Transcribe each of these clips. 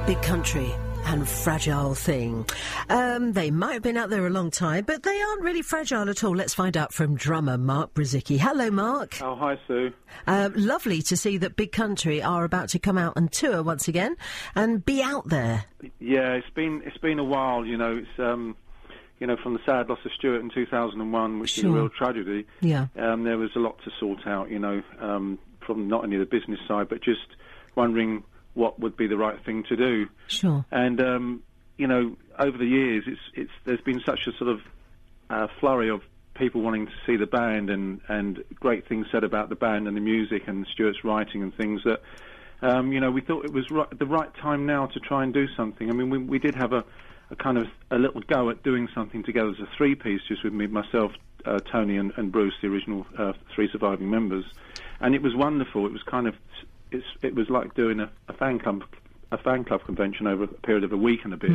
Big Country and Fragile Thing. They might have been out there a long time, but they aren't really fragile at all. Let's find out from drummer Mark Brzezicki. Hello, Mark. Oh, hi, Sue. Lovely to see that Big Country are about to come out and tour once again and be out there. Yeah, it's been a while, you know. It's from the sad loss of Stuart in 2001, which is a real tragedy. Yeah. There was a lot to sort out, you know, from not only the business side, but just wondering what would be the right thing to do. Sure. And over the years, there's been such a sort of flurry of people wanting to see the band and great things said about the band and the music and Stuart's writing and things that we thought it was the right time now to try and do something. I mean, we did have a kind of a little go at doing something together as a three-piece, just with me, myself, Tony and Bruce, the original three surviving members, and it was wonderful. It was kind of it was like doing a fan club convention over a period of a week and a bit.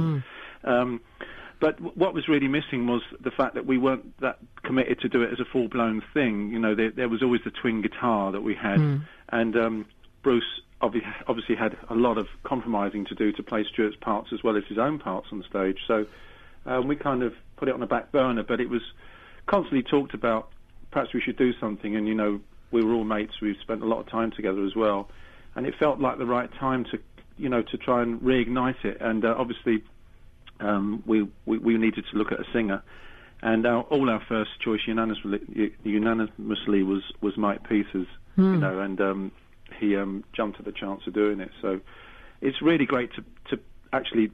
But what was really missing was the fact that we weren't that committed to do it as a full-blown thing. You know, there was always the twin guitar that we had, and Bruce obviously had a lot of compromising to do to play Stuart's parts as well as his own parts on stage. So we kind of put it on the back burner, but it was constantly talked about. Perhaps we should do something, and we were all mates. We've spent a lot of time together as well, and it felt like the right time to try and reignite it. And obviously, we needed to look at a singer, and all our first choice unanimously was Mike Peters, and he jumped at the chance of doing it. So it's really great to actually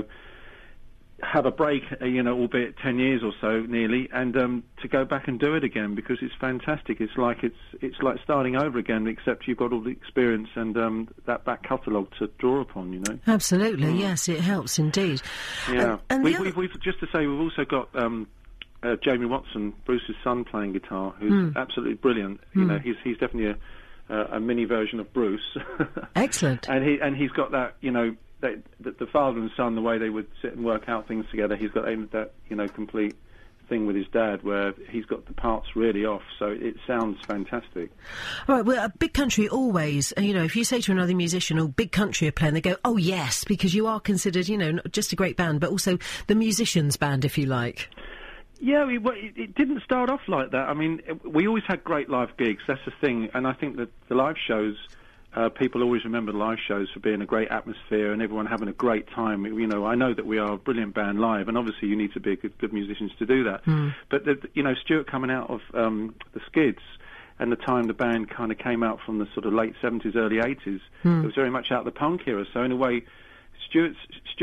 have a break, albeit 10 years or so nearly, and to go back and do it again, because it's fantastic. It's like starting over again, except you've got all the experience and that back catalogue to draw upon. Absolutely, yes, it helps indeed. Yeah, and we've just to say we've also got Jamie Watson, Bruce's son, playing guitar, who's absolutely brilliant. He's definitely a mini version of Bruce. Excellent. And he's got that the father and son, the way they would sit and work out things together, he's got that complete thing with his dad where he's got the parts really off, so it sounds fantastic. All right, well, Big Country always, if you say to another musician, oh, Big Country are playing, they go, oh yes, because you are considered, not just a great band, but also the musicians' band, if you like. Yeah, it didn't start off like that. I mean, we always had great live gigs, that's the thing, and I think that the live shows, people always remember the live shows for being a great atmosphere and everyone having a great time. I know that we are a brilliant band live, and obviously you need to be good musicians to do that. But Stuart coming out of the Skids, and the time the band kind of came out from the sort of late 70s, early 80s, it was very much out of the punk era. So in a way, Stuart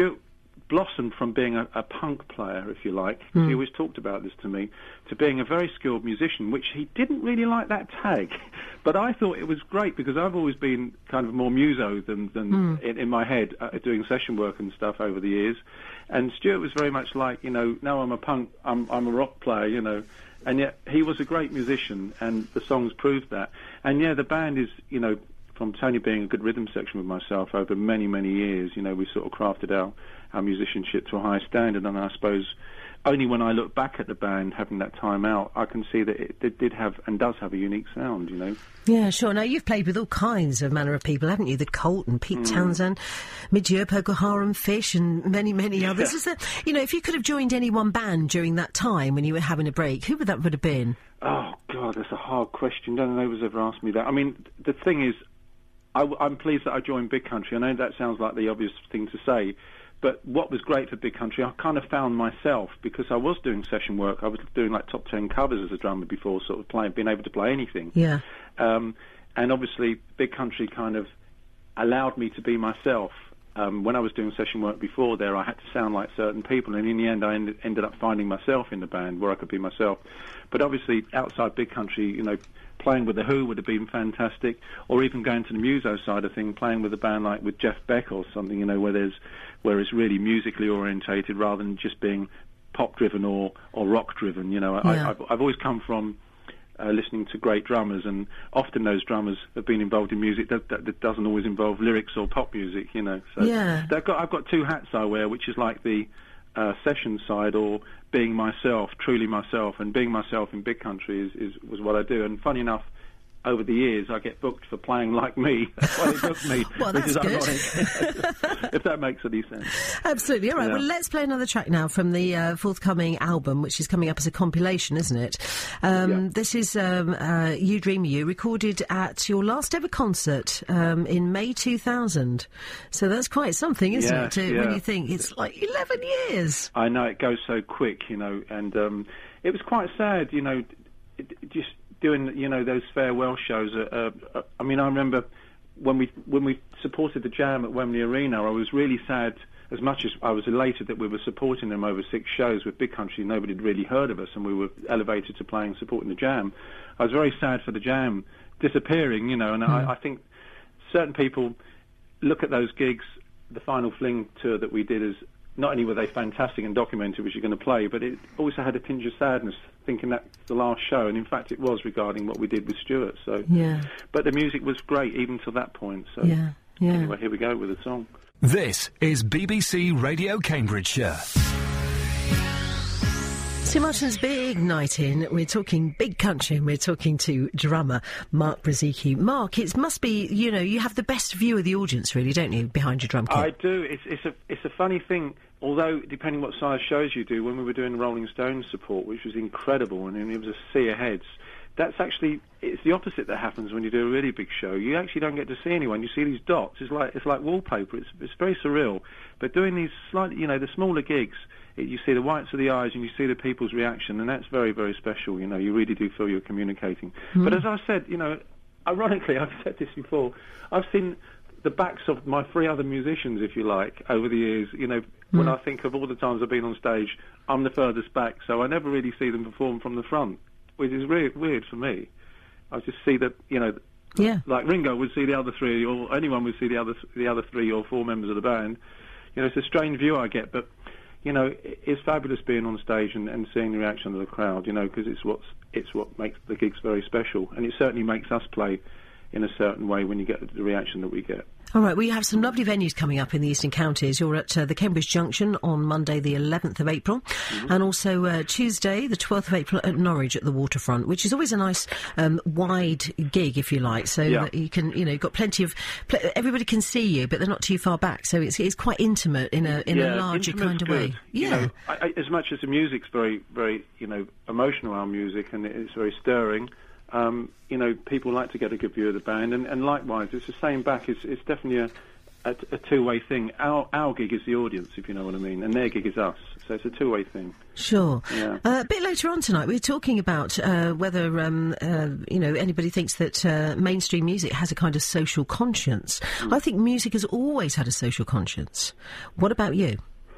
blossomed from being a punk player, if you like, because he always talked about this to me, to being a very skilled musician, which he didn't really like that tag. But I thought it was great, because I've always been kind of more muso than in my head, doing session work and stuff over the years. And Stuart was very much like, no, I'm a punk, I'm a rock player, and yet he was a great musician, and the songs proved that. And yeah, the band is, from Tony being a good rhythm section with myself over many, many years, we sort of crafted our musicianship to a high standard, and I suppose only when I look back at the band having that time out, I can see that it did have and does have a unique sound, Yeah, sure. Now, you've played with all kinds of manner of people, haven't you? The Cult and Pete Townsend, Midge Ure, Procol Harum, Fish, and many, many others. Is there, if you could have joined any one band during that time when you were having a break, who would that have been? Oh, God, that's a hard question. No one has ever asked me that. I mean, the thing is, I'm pleased that I joined Big Country. I know that sounds like the obvious thing to say, but what was great for Big Country, I kind of found myself, because I was doing session work. I was doing like top 10 covers as a drummer before, sort of being able to play anything. Yeah. And obviously Big Country kind of allowed me to be myself. When I was doing session work before there, I had to sound like certain people, and in the end I ended up finding myself in the band where I could be myself. But obviously outside Big Country, playing with The Who would have been fantastic, or even going to the muso side of things, playing with a band like with Jeff Beck or something, where it's really musically orientated rather than just being pop driven or rock driven. I've always come from listening to great drummers, and often those drummers have been involved in music that doesn't always involve lyrics or pop music. So yeah. I've got two hats I wear, which is like the session side, or being myself, truly myself, and being myself in Big Country was what I do. And funny enough, over the years, I get booked for playing like me. That's why they booked me, well, which is good. ironic, if that makes any sense. Absolutely. All right, well, let's play another track now from the forthcoming album, which is coming up as a compilation, isn't it? This is You Dream You, recorded at your last ever concert in May 2000. So that's quite something, isn't it, when you think it's like 11 years. I know, it goes so quick, and it was quite sad, just doing, those farewell shows. I mean, I remember when we supported the Jam at Wembley Arena, I was really sad, as much as I was elated that we were supporting them over 6 shows with Big Country. Nobody had really heard of us, and we were elevated to playing, supporting the Jam. I was very sad for the Jam disappearing, and I think certain people look at those gigs, the Final Fling tour that we did, as not only were they fantastic and documented, which you're going to play, but it also had a tinge of sadness, thinking that's the last show, and in fact it was, regarding what we did with Stuart. So, but the music was great even to that point. So, anyway, here we go with the song. This is BBC Radio Cambridgeshire. St Martin's Big Night In. We're talking Big Country, and we're talking to drummer Mark Brzezicki. Mark, it must be, you have the best view of the audience, really, don't you, behind your drum kit? I do. It's a funny thing. Although, depending what size shows you do, when we were doing Rolling Stones support, which was incredible, and it was a sea of heads, it's the opposite that happens when you do a really big show. You actually don't get to see anyone. You see these dots. It's like wallpaper. It's very surreal. But doing these slightly, the smaller gigs, you see the whites of the eyes and you see the people's reaction, and that's very, very special. You really do feel you're communicating. But as I said, ironically, I've said this before, I've seen the backs of my 3 other musicians, if you like, over the years. When I think of all the times I've been on stage, I'm the furthest back, so I never really see them perform from the front, which is really weird for me. I just see that, like Ringo would see the other 3, or anyone would see the other 3 or 4 members of the band. It's a strange view I get, but it's fabulous being on stage and seeing the reaction of the crowd, because it's what makes the gigs very special, and it certainly makes us play in a certain way when you get the reaction that we get. All right, we have some lovely venues coming up in the Eastern Counties. You're at the Cambridge Junction on Monday the 11th of April, and also Tuesday the 12th of April at Norwich at the Waterfront, which is always a nice wide gig, if you like, so that you can, you've got plenty of... everybody can see you, but they're not too far back, so it's quite intimate in a larger kind of way. Yeah. As much as the music's very, very, emotional, our music, and it's very stirring, people like to get a good view of the band, and likewise, it's the same back. It's definitely a two-way thing. Our gig is the audience, if you know what I mean, and their gig is us. So it's a two-way thing. Sure. Yeah. A bit later on tonight, we're talking about whether anybody thinks that mainstream music has a kind of social conscience. I think music has always had a social conscience. What about you?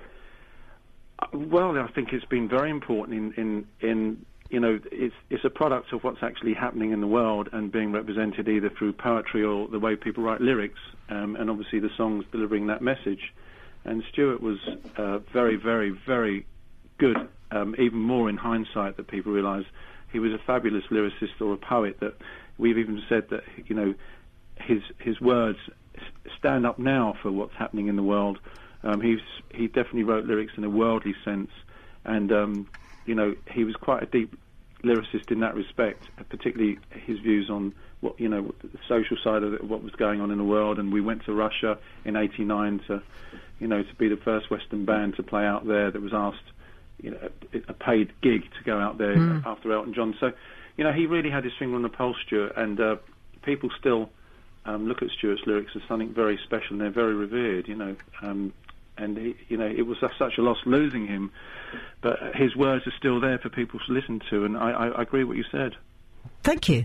Well, I think it's been very important in it's a product of what's actually happening in the world and being represented either through poetry or the way people write lyrics, and obviously the songs delivering that message. And Stuart was very, very, very good, even more in hindsight that people realise. He was a fabulous lyricist or a poet that we've even said that, his words stand up now for what's happening in the world. He definitely wrote lyrics in a worldly sense, and he was quite a deep lyricist in that respect, particularly his views on what, the social side of what was going on in the world. And we went to Russia in '89 to be the first Western band to play out there that was asked, a paid gig to go out there after Elton John. So, he really had his finger on the pulse, Stuart, and people still look at Stuart's lyrics as something very special, and they're very revered, and it was such a loss losing him, but his words are still there for people to listen to, and I agree with what you said. Thank you.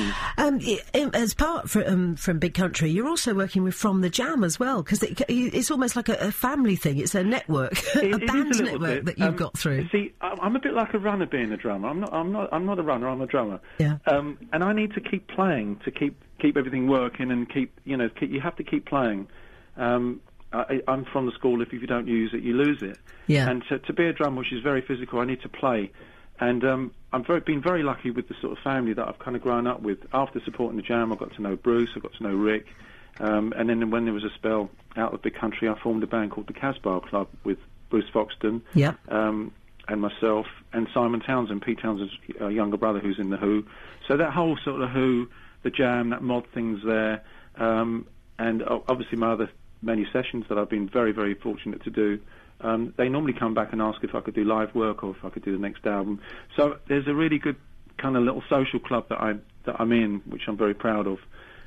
As part from Big Country, you're also working with From the Jam as well, because it's almost like a family thing. It's a network, a band network that you've got through. See, I'm a bit like a runner being a drummer. I'm not a runner. I'm a drummer. Yeah. And I need to keep playing to keep everything working, and you have to keep playing. I'm from the school, if you don't use it, you lose it. Yeah. And to be a drummer, which is very physical, I need to play. And I've been very lucky with the sort of family that I've kind of grown up with. After supporting the Jam, I got to know Bruce, I got to know Rick. And then when there was a spell out of Big Country, I formed a band called the Casbah Club with Bruce Foxton and myself, and Simon Townsend, Pete Townsend's younger brother, who's in The Who. So that whole sort of Who, the jam, that mod thing's there, and obviously my other many sessions that I've been very, very fortunate to do. They normally come back and ask if I could do live work or if I could do the next album. So there's a really good kind of little social club that I'm in, which I'm very proud of.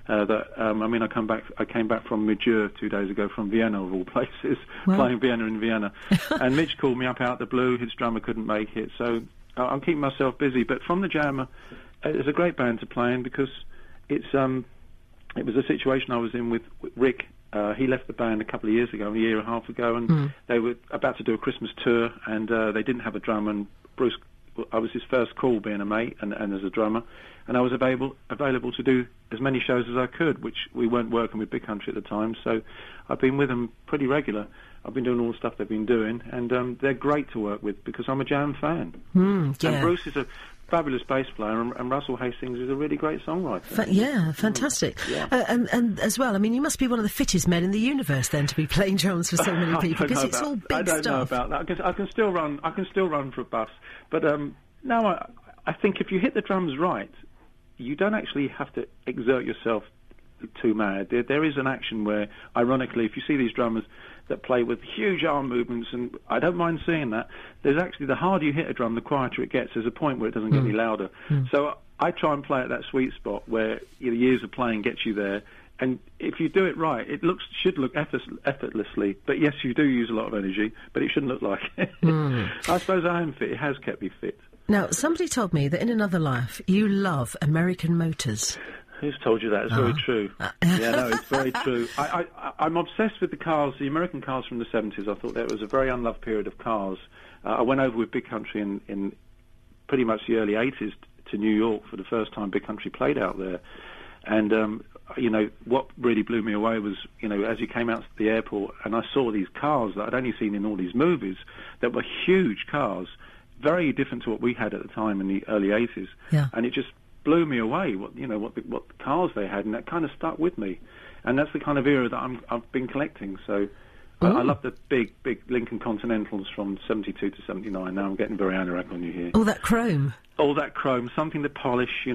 I came back from Midgeur 2 days ago from Vienna, of all places, playing Vienna in Vienna. And Mitch called me up out of the blue. His drummer couldn't make it, so I'm keeping myself busy. But From the Jammer is a great band to play in because it was a situation I was in with Rick. He left the band a couple of years ago, a year and a half ago, and they were about to do a Christmas tour, and they didn't have a drummer, and Bruce, I was his first call being a mate and as a drummer, and I was available to do as many shows as I could, which we weren't working with Big Country at the time, so I've been with them pretty regular. I've been doing all the stuff they've been doing, and they're great to work with because I'm a Jam fan. And Bruce is a fabulous bass player, and Russell Hastings is a really great songwriter. Fantastic. Yeah. And as well, I mean, you must be one of the fittest men in the universe then to be playing drums for so many people because it's all big stuff. I don't know about that. I can still run for a bus, but no, I think if you hit the drums right, you don't actually have to exert yourself too mad. There is an action where, ironically, if you see these drummers that play with huge arm movements, and I don't mind seeing that, there's actually, the harder you hit a drum, the quieter it gets. There's a point where it doesn't get any louder. So I try and play at that sweet spot where years of playing gets you there, and if you do it right, it should look effortlessly. But yes, you do use a lot of energy, but it shouldn't look like it. I suppose I am fit. It has kept me fit. Now, somebody told me that in another life you love American motors. Who's told you that? It's very true. Yeah, no, it's very true. I'm obsessed with the cars, the American cars from the 70s. I thought that was a very unloved period of cars. I went over with Big Country in pretty much the early 80s to New York for the first time Big Country played out there. And, what really blew me away was, as you came out to the airport and I saw these cars that I'd only seen in all these movies that were huge cars, very different to what we had at the time in the early 80s. Yeah. And it just blew me away what the cars they had, and that kind of stuck with me. And that's the kind of era that I've been collecting. So I love the big Lincoln Continentals from 72 to 79. Now I'm getting very anorak on you here. All that chrome, something to polish.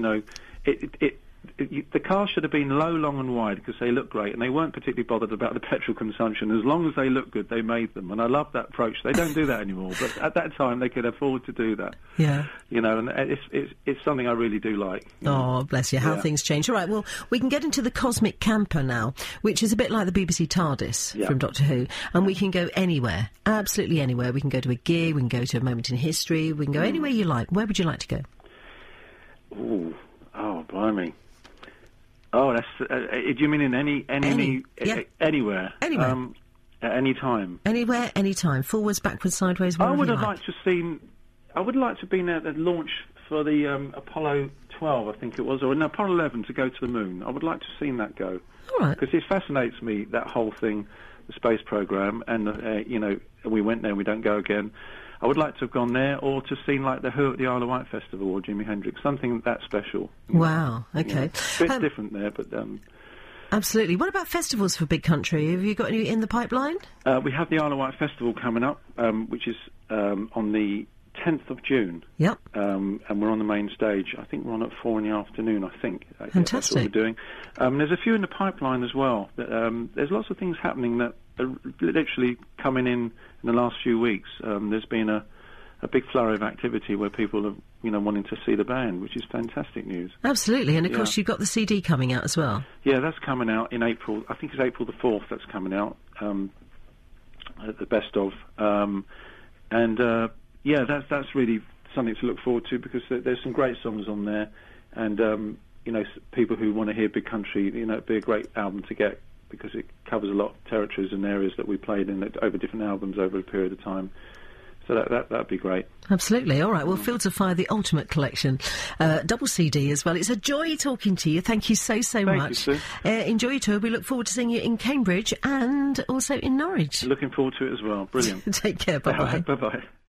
The cars should have been low, long and wide because they look great, and they weren't particularly bothered about the petrol consumption. As long as they look good, they made them, and I love that approach. They don't do that anymore, but at that time they could afford to do that. Yeah. And it's something I really do like. Oh, bless you, how things change. All right, well, we can get into the Cosmic Camper now, which is a bit like the BBC TARDIS from Doctor Who, and we can go anywhere, absolutely anywhere. We can go to a gig, we can go to a moment in history, we can go anywhere you like. Where would you like to go? Oh, blimey. Oh, that's. Do you mean in anywhere? Anywhere. At any time. Anywhere, any time. Forwards, backwards, sideways. I would have liked to have been at the launch for the Apollo 12, I think it was, or no, Apollo 11 to go to the moon. I would like to have seen that go. All right. Because it fascinates me, that whole thing, the space program, and we went there, and we don't go again. I would like to have gone there, or to seen like the Who at the Isle of Wight Festival or Jimi Hendrix, something that special. Wow. Okay. A bit different there, but. Absolutely. What about festivals for Big Country? Have you got any in the pipeline? We have the Isle of Wight Festival coming up, which is on the 10th of June. Yep. And we're on the main stage. I think we're on at 4 in the afternoon, I think. Fantastic. That's what we're doing. There's a few in the pipeline as well. There's lots of things happening that are literally coming in the last few weeks. There's been a big flurry of activity where people are, wanting to see the band, which is fantastic news. Absolutely, and of course you've got the CD coming out as well. Yeah, that's coming out in April. I think it's April the 4th that's coming out, the best of. That's really something to look forward to because there's some great songs on there, and, people who want to hear Big Country, it'd be a great album to get because it covers a lot of territories and areas that we played in over different albums over a period of time. So that'd be great. Absolutely. All right. Well, Fields of Fire, the Ultimate Collection, double CD as well. It's a joy talking to you. Thank you so much. Thank you, Sue. Enjoy your tour. We look forward to seeing you in Cambridge and also in Norwich. Looking forward to it as well. Brilliant. Take care. Bye-bye. Bye-bye.